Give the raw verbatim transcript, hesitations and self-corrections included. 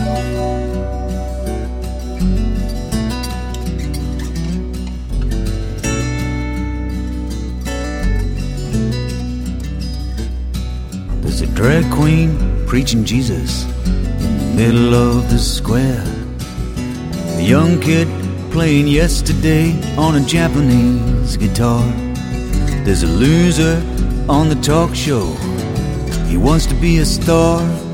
There's a drag queen preaching Jesus in the middle of the square. A young kid playing Yesterday on a Japanese guitar. There's a loser on the talk show. He wants to be a star.